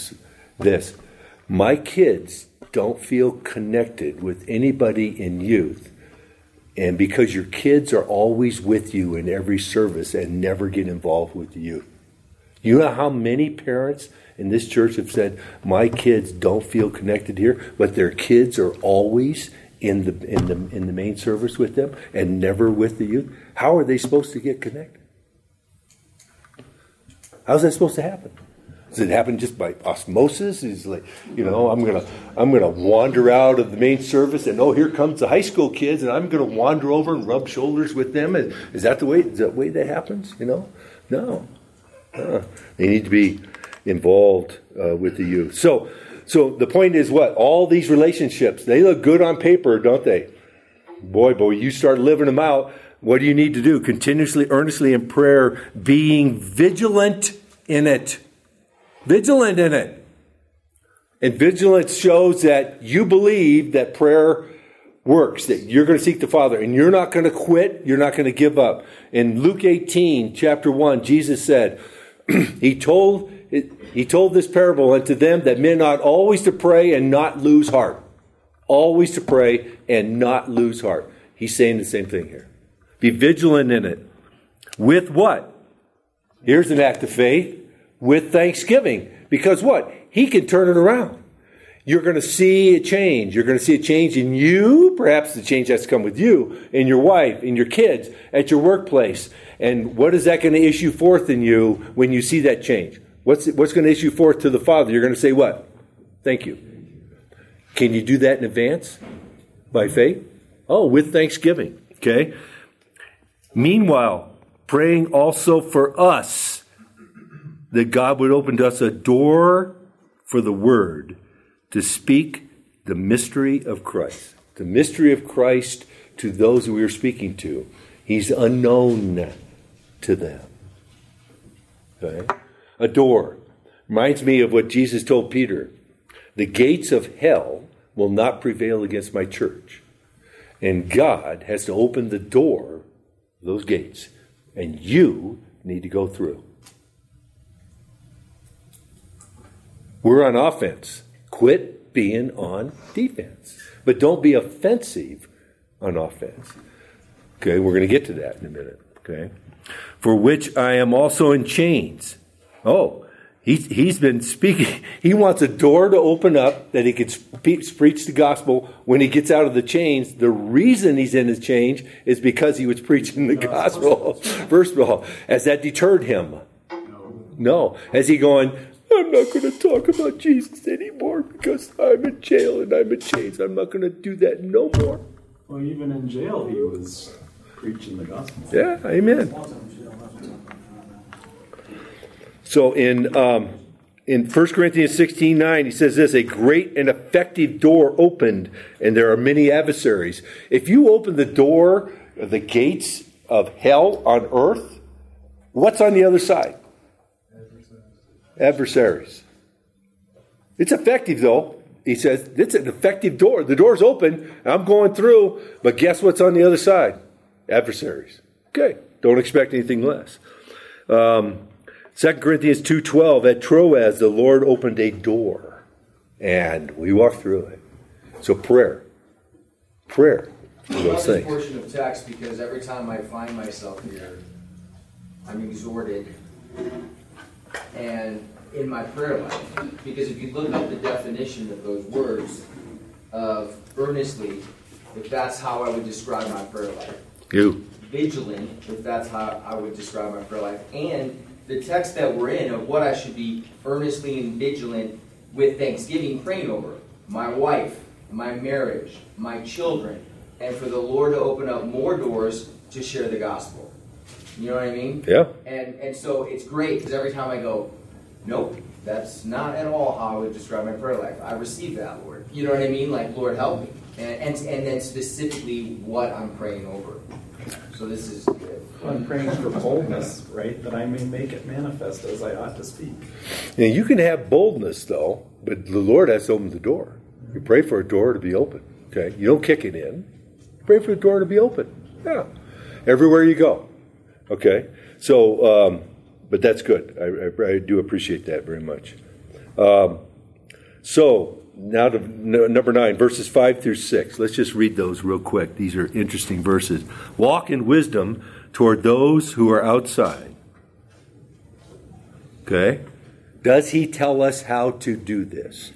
My kids don't feel connected with anybody in youth. And because your kids are always with you in every service and never get involved with the youth. You know how many parents in this church have said, my kids don't feel connected here, but their kids are always in the main service with them and never with the youth? How are they supposed to get connected? How's that supposed to happen? Does it happen just by osmosis? Is like, I'm gonna wander out of the main service and here comes the high school kids and I'm gonna wander over and rub shoulders with them? Is that the way that happens? No. They need to be involved with the youth. So the point is what? All these relationships, they look good on paper, don't they? Boy, you start living them out. What do you need to do? Continuously, earnestly in prayer, being vigilant in it. Vigilant in it. And vigilance shows that you believe that prayer works, that you're going to seek the Father, and you're not going to quit, you're not going to give up. In Luke 18, chapter 1, Jesus said, He told this parable unto them that men ought always to pray and not lose heart. Always to pray and not lose heart. He's saying the same thing here. Be vigilant in it. With what? Here's an act of faith. With thanksgiving. Because what? He can turn it around. You're going to see a change. You're going to see a change in you. Perhaps the change has to come with you, in your wife, in your kids, at your workplace. And what is that going to issue forth in you when you see that change? What's going to issue forth to the Father? You're going to say what? Thank you. Can you do that in advance? By faith? With thanksgiving. Okay? Meanwhile, praying also for us, that God would open to us a door for the Word to speak the mystery of Christ. The mystery of Christ to those who we are speaking to. He's unknown to them. Okay? A door. Reminds me of what Jesus told Peter. The gates of hell will not prevail against my church. And God has to open the door, those gates, and you need to go through. We're on offense. Quit being on defense. But don't be offensive on offense. Okay, we're going to get to that in a minute. Okay, for which I am also in chains. He's been speaking. He wants a door to open up that he could preach the gospel when he gets out of the chains. The reason he's in his chains is because he was preaching the gospel. First of all, has that deterred him? No. Has he going, I'm not going to talk about Jesus anymore because I'm in jail and I'm in chains. I'm not going to do that no more.
Well, even in jail, he was preaching the gospel.
Yeah, amen. So in 1 Corinthians 16:9, he says this, a great and effective door opened, and there are many adversaries. If you open the door, the gates of hell on earth, what's on the other side? Adversaries. It's effective, though. He says, it's an effective door. The door's open. I'm going through. But guess what's on the other side? Adversaries. Okay. Don't expect anything less. 2 Corinthians 2:12, at Troas, the Lord opened a door. And we walked through it. So prayer. Prayer. For those
I love this
things.
portion of text because every time I find myself here, I'm exhorted and in my prayer life. Because if you look up the definition of those words of earnestly, if that's how I would describe my prayer life.
You.
Vigilant, if that's how I would describe my prayer life. And the text that we're in of what I should be earnestly and vigilant with thanksgiving praying over. My wife, my marriage, my children, and for the Lord to open up more doors to share the gospel. You know what I mean?
Yeah.
And so it's great because every time I go, nope, that's not at all how I would describe my prayer life. I receive that, Lord. You know what I mean? Like, Lord, help me. And then specifically what I'm praying over. So this is good.
I'm praying for boldness, right? That I may make it manifest as I ought to speak.
Now, you can have boldness, though, but the Lord has to open the door. You pray for a door to be open. Okay? You don't kick it in. You pray for the door to be open. Yeah. Everywhere you go. Okay? So, but that's good. I do appreciate that very much. So, now to number 9, verses 5 through 6. Let's just read those real quick. These are interesting verses. Walk in wisdom toward those who are outside. Okay? Does he tell us how to do this?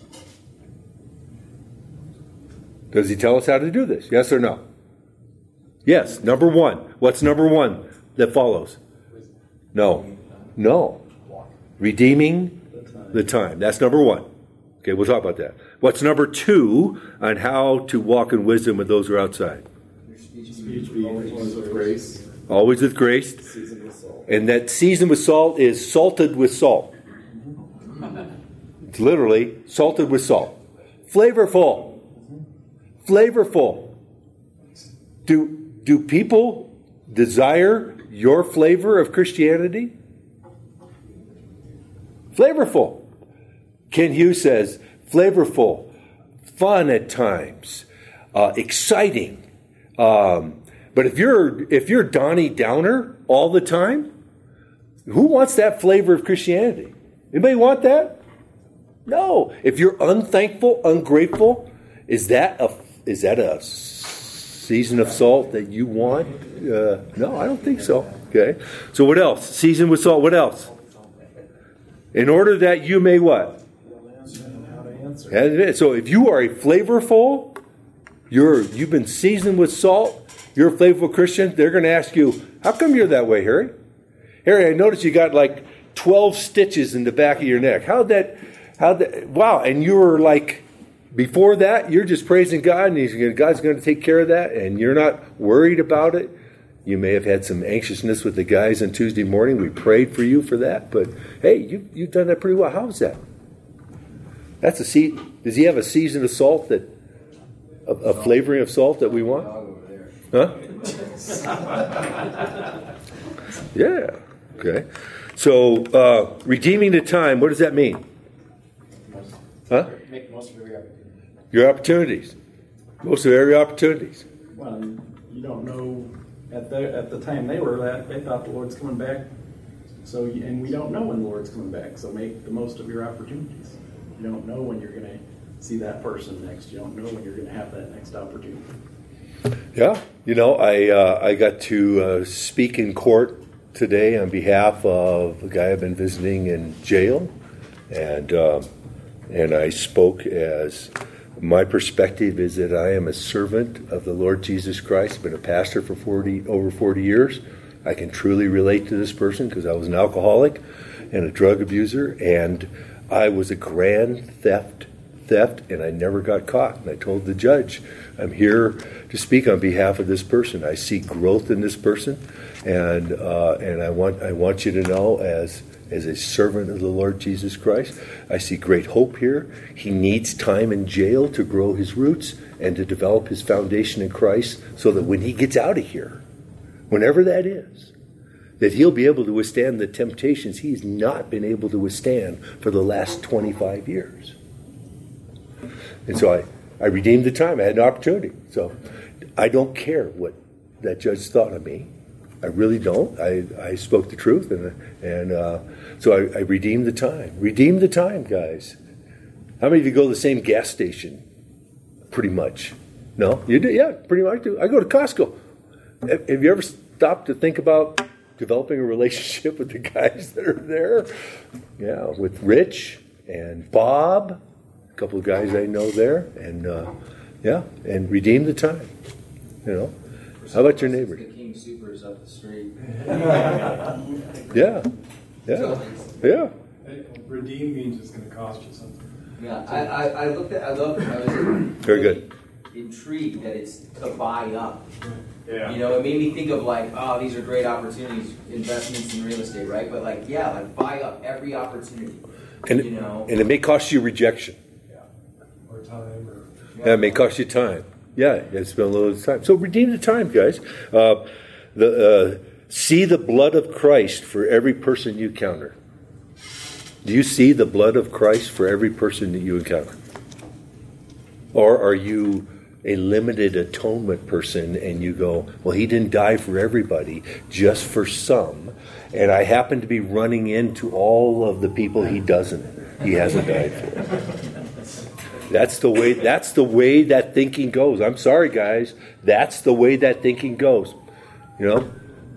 Does he tell us how to do this? Yes or no? Yes. Number 1. What's number 1 that follows? No. Redeeming the time. That's number 1. Okay, we'll talk about that. What's number 2 on how to walk in wisdom with those who are outside?
Speech be always with grace.
Always with grace.
Seasoned with salt.
And that seasoned with salt is salted with salt. It's literally salted with salt. Flavorful. Do people desire your flavor of Christianity? Flavorful. Ken Hughes says, flavorful, fun at times, exciting. But if you're Donnie Downer all the time, who wants that flavor of Christianity? Anybody want that? No. If you're unthankful, ungrateful, is that a season of salt that you want? No, I don't think so. Okay. So what else? Season with salt. What else? In order that you may what? So if you are a flavorful, you've been seasoned with salt, you're a flavorful Christian, they're going to ask you, how come you're that way, Harry? Harry, I noticed you got like 12 stitches in the back of your neck. How'd that, wow, and you were like, before that, you're just praising God, and God's going to take care of that, and you're not worried about it. You may have had some anxiousness with the guys on Tuesday morning. We prayed for you for that, but hey, you've done that pretty well. How's that? That's a seed. Does he have a season of salt a flavoring of salt that we want? Huh? Yeah. Okay. So redeeming the time. What does that mean? Huh?
Make most of every opportunity.
Your opportunities. Most of every opportunities.
Well, you don't know at the time they were at. They thought the Lord's coming back. So and we don't know when the Lord's coming back. So make the most of your opportunities. You don't know when you're going to see that person next. You don't know when you're going to have that next opportunity.
Yeah. I got to speak in court today on behalf of a guy I've been visiting in jail. And I spoke as my perspective is that I am a servant of the Lord Jesus Christ. I've been a pastor for over 40 years. I can truly relate to this person because I was an alcoholic and a drug abuser, and I was a grand theft, and I never got caught. And I told the judge, I'm here to speak on behalf of this person. I see growth in this person, and I want you to know, as a servant of the Lord Jesus Christ, I see great hope here. He needs time in jail to grow his roots and to develop his foundation in Christ, so that when he gets out of here, whenever that is, that he'll be able to withstand the temptations he's not been able to withstand for the last 25 years. And so I redeemed the time. I had an opportunity. So I don't care what that judge thought of me. I really don't. I spoke the truth, and so I redeemed the time. Redeem the time, guys. How many of you go to the same gas station? Pretty much. No? You do? Yeah, pretty much do. I go to Costco. Have you ever stopped to think about developing a relationship with the guys that are there? Yeah, with Rich and Bob, a couple of guys I know there, and and redeem the time. How about your neighbors?
The King Supers up the street.
Yeah.
Redeem means it's going to cost you something.
Yeah, I looked at, I was
Very good.
intrigued that it's to buy up.
Yeah.
You know, it made me think of like, oh, these are great opportunities, investments in real estate, right? But like, yeah, like buy up every opportunity.
And,
you know,
and it may cost you rejection.
Or time, or
Yeah, it may cost you time. Yeah, you spend a little time. So redeem the time, guys. See the blood of Christ for every person you encounter. Do you see the blood of Christ for every person that you encounter? Or are you a limited atonement person and you go, well, he didn't die for everybody, just for some. And I happen to be running into all of the people he hasn't died for. That's the way that thinking goes. I'm sorry, guys. That's the way that thinking goes. You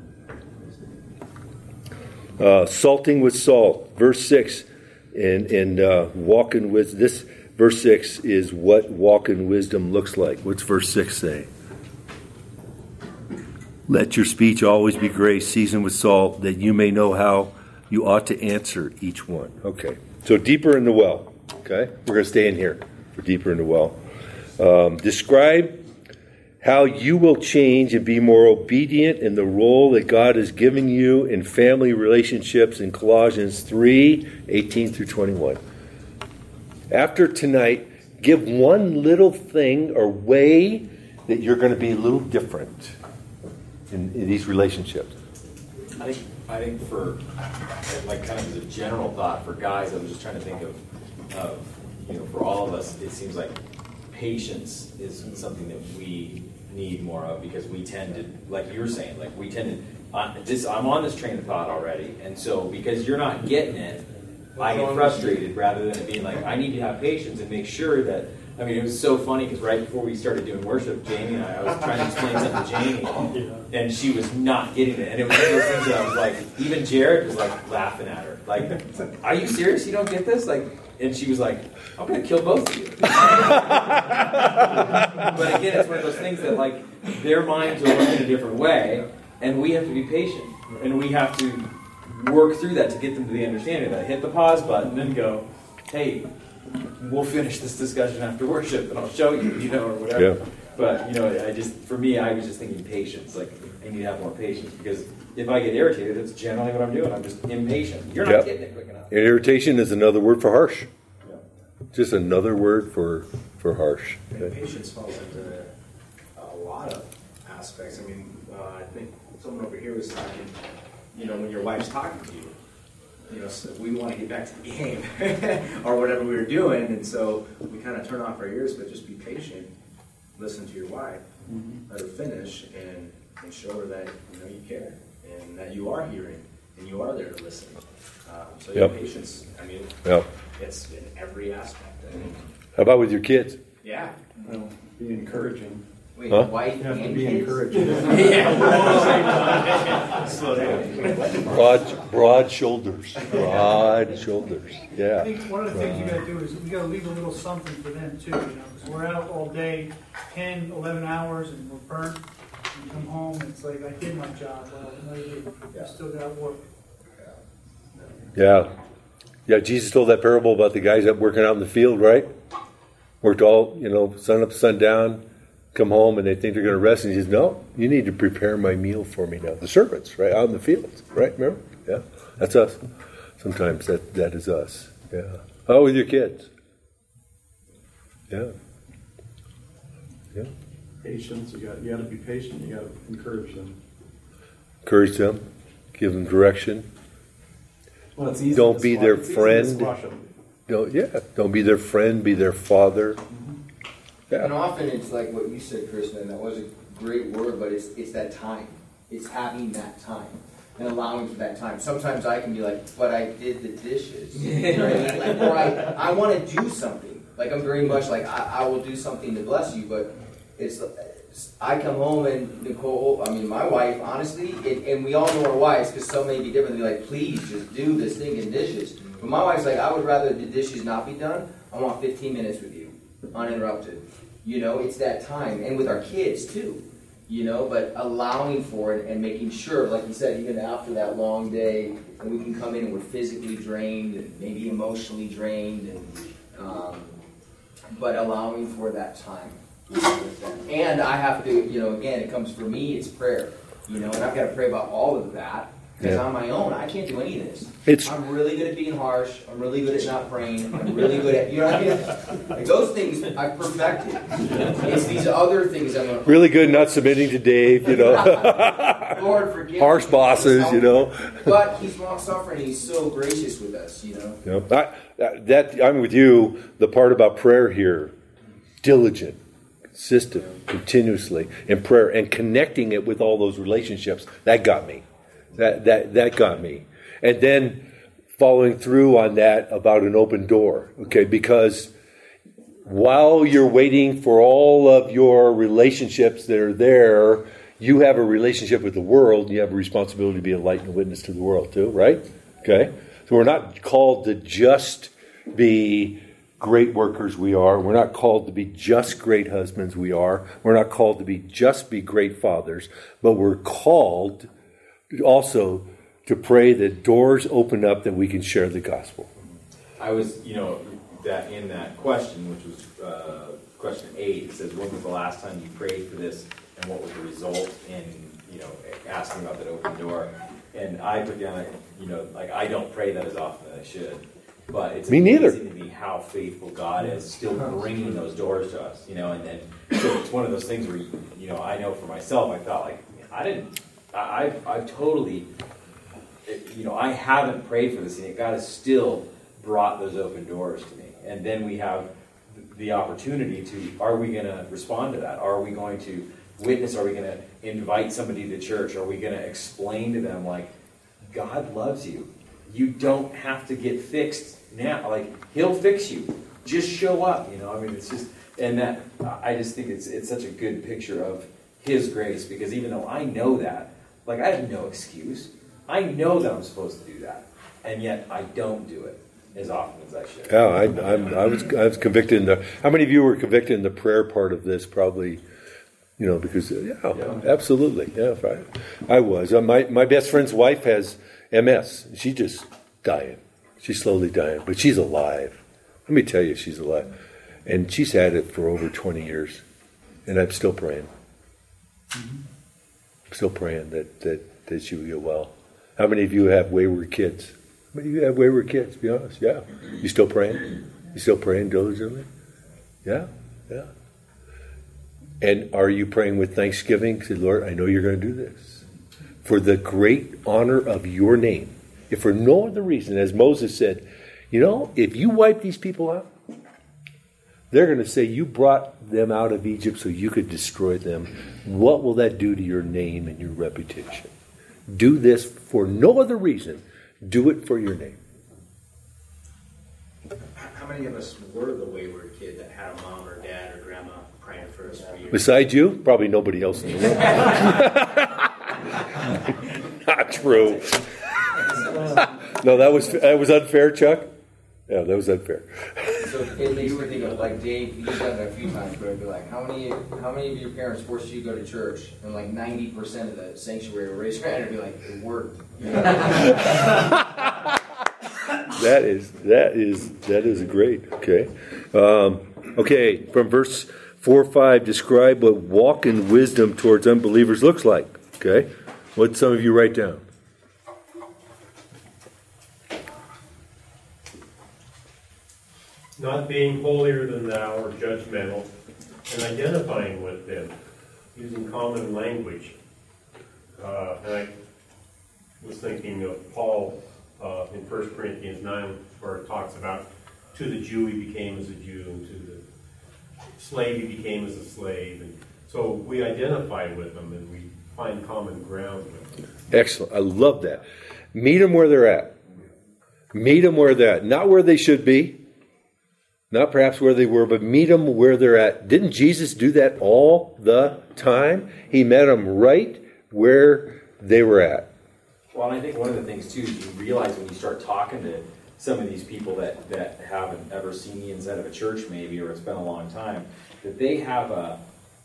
know? Salting with salt. Verse 6. And walking with this. Verse 6 is what walk in wisdom looks like. What's verse 6 say? Let your speech always be grace, seasoned with salt, that you may know how you ought to answer each one. Okay. So deeper in the well. Okay? We're going to stay in here for deeper in the well. Describe how you will change and be more obedient in the role that God is giving you in family relationships in Colossians 3:18 through 21. After tonight, give one little thing or way that you're going to be a little different in these relationships.
I think for, like, kind of as a general thought for guys, I was just trying to think of for all of us, it seems like patience is something that we need more of, because we tend to, like you were saying, like we tend to, I'm on this train of thought already, and so because you're not getting it, I get frustrated rather than it being like, I need to have patience and make sure that, I mean, it was so funny because right before we started doing worship, Jamie and I was trying to explain something to Jamie, and she was not getting it. And it was one of those things that I was like, even Jared was like laughing at her. Like, are you serious? You don't get this? Like, and she was like, I'm going to kill both of you. But again, it's one of those things that, like, their minds are working a different way, and we have to be patient. And we have to work through that to get them to the understanding that. Hit the pause button and go, hey, we'll finish this discussion after worship, and I'll show you, or whatever.
Yeah.
But, for me, I was just thinking patience. Like, I need to have more patience, because if I get irritated, that's generally what I'm doing. I'm just impatient. You're not getting it quick enough.
And irritation is another word for harsh.
Yeah.
Just another word for harsh.
And patience falls into a lot of aspects. I mean, I think someone over here was talking, when your wife's talking to you, so we want to get back to the game or whatever we were doing, and so we kind of turn off our ears, but just be patient, listen to your wife, let her finish, and show her that you care and that you are hearing and you are there to listen. So your patience, it's in every aspect.
How about with your kids?
Yeah.
Well, be encouraging.
Wait,
Huh?
wife
You have to
and
be
kids?
encouraging.
Slow down.
Broad shoulders. Broad shoulders.
I
Yeah.
think one of the things you gotta do is we gotta leave a little something for them too, because we're out all day, 10, 11 hours, and we're burnt. We come home, it's like, I did my job, well, no, you didn't. You still got work.
Yeah. Yeah, Jesus told that parable about the guys that working out in the field, right? Worked all, sun up, sun down, come home, and they think they're going to rest. And he says, no, you need to prepare my meal for me now. The servants, right, out in the fields, right? Remember? Yeah. That's us. Sometimes that is us. Yeah. How with your kids? Yeah. Yeah.
Patience. You got to be patient. You got to encourage them.
Encourage them. Give them direction.
Well, it's easy.
Don't
to
be
squash-
their
it's easy to
friend.
squash them.
Don't be their friend. Be their father. Yeah.
And often it's like what you said, Chris, and that was a great word, but it's that time. It's having that time and allowing for that time. Sometimes I can be like, but I did the dishes. You know what I mean? Like, or I want to do something. Like, I'm very much like, I will do something to bless you, but I come home and Nicole, my wife, honestly, and we all know our wives, because some may be different, they're like, please just do this thing in dishes. But my wife's like, I would rather the dishes not be done. I want 15 minutes with you, uninterrupted. It's that time. And with our kids, too. But allowing for it and making sure, like you said, even after that long day, and we can come in and we're physically drained and maybe emotionally drained, and but allowing for that time with them. And I have to, again, it comes for me, it's prayer. And I've got to pray about all of that. Because on my own, I can't do any of this. I'm really good at being harsh. I'm really good at not praying. I'm really good at, what I mean? Like those things I've perfected. It's these other things I'm going to...
Really good not submitting to Dave,
Lord, forgive
harsh
me.
bosses,
But he's long-suffering and he's so gracious with us,
I'm with you. The part about prayer here, diligent, consistent, continuously in prayer, and connecting it with all those relationships, that got me. That got me. And then following through on that about an open door, okay? Because while you're waiting for all of your relationships that are there, you have a relationship with the world, and you have a responsibility to be a light and a witness to the world too, right? Okay? So we're not called to just be great workers, we're not called to be just great husbands, we're not called to be great fathers, but we're called also to pray that doors open up that we can share the gospel.
I was, that in that question, which was question 8, it says, when was the last time you prayed for this, and what was the result in, asking about that open door? And I put down, I don't pray that as often as I should. But it's amazing to me how faithful God is, still bringing those doors to us, and so it's one of those things where, I know for myself, I thought, I've totally, I haven't prayed for this, and God has still brought those open doors to me. And then we have the opportunity to, are we going to respond to that? Are we going to witness? Are we going to invite somebody to church? Are we going to explain to them, God loves you. You don't have to get fixed now. He'll fix you. Just show up, it's just, and that, I just think it's such a good picture of His grace, because even though I know that, I have no excuse. I know that I'm supposed to do that, and yet I don't do it as often as I should.
Yeah, I was convicted in the. How many of you were convicted in the prayer part of this? Probably, because absolutely, right. I was. My best friend's wife has MS. She's just dying. She's slowly dying, but she's alive. Let me tell you, she's alive, and she's had it for over 20 years, and I'm still praying. I'm still praying that she will get well. How many of you have wayward kids? How many of you have wayward kids? Be honest. Yeah. You still praying? You still praying diligently? Yeah. And are you praying with thanksgiving? Say, Lord, I know you're going to do this for the great honor of your name. If for no other reason, as Moses said, if you wipe these people out, they're going to say you brought them out of Egypt so you could destroy them. What will that do to your name and your reputation? Do this for no other reason. Do it for your name.
How many of us were the wayward kid that had a mom or dad or grandma praying for us for years?
Besides you, probably nobody else in the world. Not true. No, that was unfair, Chuck. Yeah, that was unfair.
So it makes me think of Dave. You've done that a few times, but I'd be like, how many of your parents forced you to go to church? And 90% of the sanctuary will raise your hand and be like, it worked.
That is great. Okay, okay. From verse 4-5, describe what walk in wisdom towards unbelievers looks like. Okay, what did some of you write down?
Not being holier than thou or judgmental, and identifying with them, using common language. And I was thinking of Paul in 1 Corinthians 9, where it talks about, to the Jew he became as a Jew, and to the slave he became as a slave. And so we identify with them, and we find common ground with them.
Excellent. I love that. Meet them where they're at. Meet them where they're at. Not where they should be. Not perhaps where they were, but meet them where they're at. Didn't Jesus do that all the time? He met them right where they were at.
Well, and I think one of the things, too, you realize when you start talking to some of these people that haven't ever seen the inside of a church, maybe, or it's been a long time, that they have a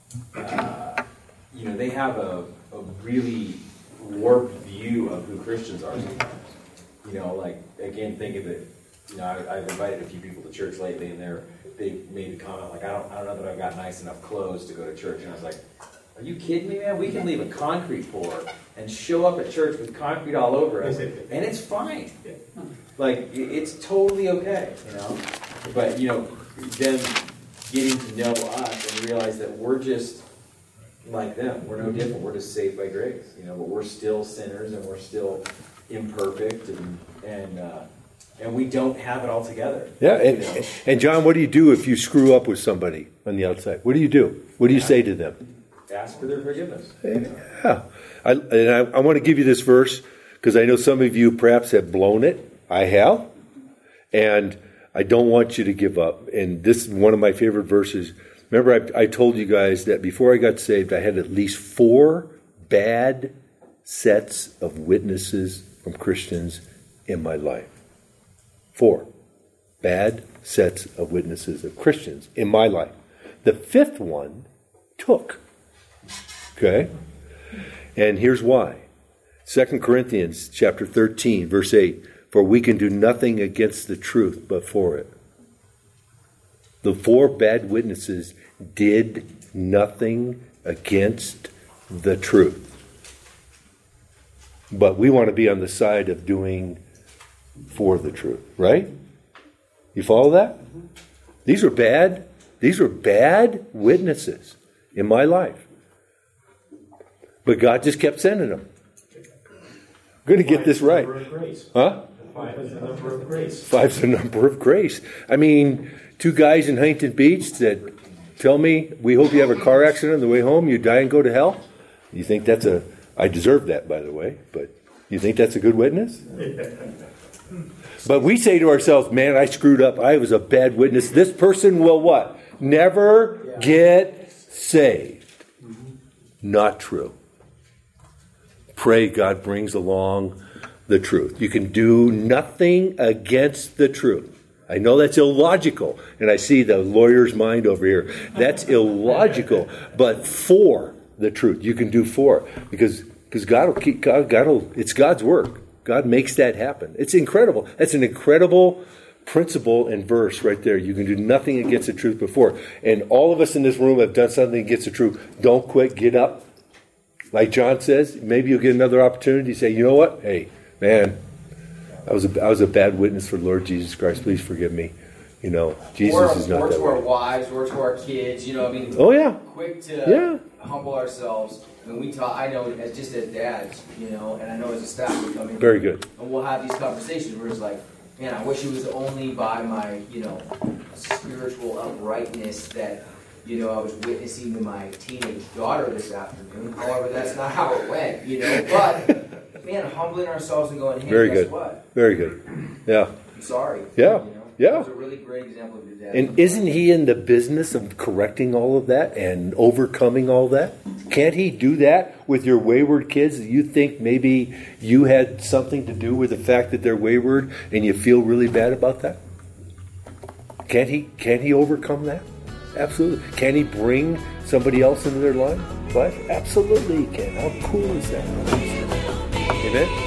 really warped view of who Christians are sometimes. Again, think of it I've invited a few people to church lately, and they made the comment like, I don't know that I've got nice enough clothes to go to church. And I was like, are you kidding me, man? We can leave a concrete floor and show up at church with concrete all over us, and it's fine. Like, it's totally okay, you know? But, you know, them getting to know us and realize that we're just like them. We're no different. We're just saved by grace, you know, but we're still sinners and we're still imperfect, and we don't have it all together.
Yeah, and John, what do you do if you screw up with somebody on the outside? What do you do? What do you say to them?
Ask for their forgiveness.
Yeah. I want to give you this verse because I know some of you perhaps have blown it. I have. And I don't want you to give up. And this is one of my favorite verses. Remember, I told you guys that before I got saved, I had at least 4 bad sets of witnesses from Christians in my life. 4 bad sets of witnesses of Christians in my life. The 5th one took. Okay? And here's why. 2 Corinthians chapter 13, verse 8. For we can do nothing against the truth but for it. The 4 bad witnesses did nothing against the truth. But we want to be on the side of doing for the truth, right? You follow that? These are bad witnesses in my life. But God just kept sending them. I'm going to get this right. Huh?
5 is the number of grace.
5's the number of grace. I mean, 2 guys in Huntington Beach that tell me, we hope you have a car accident on the way home, you die and go to hell. You think that's I deserve that, by the way, but you think that's a good witness? But we say to ourselves, man, I screwed up. I was a bad witness. This person will what? Never get saved. Not true. Pray God brings along the truth. You can do nothing against the truth. I know that's illogical, and I see the lawyer's mind over here. That's illogical, but for the truth, you can do for it because God will keep. God will. It's God's work. God makes that happen. It's incredible. That's an incredible principle and verse right there. You can do nothing against the truth before. And all of us in this room have done something against the truth. Don't quit. Get up. Like John says, maybe you'll get another opportunity to say, you know what? Hey, man, I was a bad witness for the Lord Jesus Christ. Please forgive me. You know, Jesus is not that way.
Or to our wives, or to our kids, you know, I mean, quick to humble ourselves. I mean, I know as dads, you know, and I know as a staff, we come in.
Very good.
And we'll have these conversations where it's like, man, I wish it was only by my, you know, spiritual uprightness that, you know, I was witnessing to my teenage daughter this afternoon. However, that's not how it went, you know. But, man, humbling ourselves and going, hey,
Very
guess
good.
what?
Very good. Yeah.
I'm sorry.
Yeah.
You know?
Yeah.
That was a really great example of your dad.
And isn't he in the business of correcting all of that and overcoming all that? Can't he do that with your wayward kids? You think maybe you had something to do with the fact that they're wayward and you feel really bad about that? Can't he overcome that? Absolutely. Can he bring somebody else into their life? Absolutely he can. How cool is that? Amen?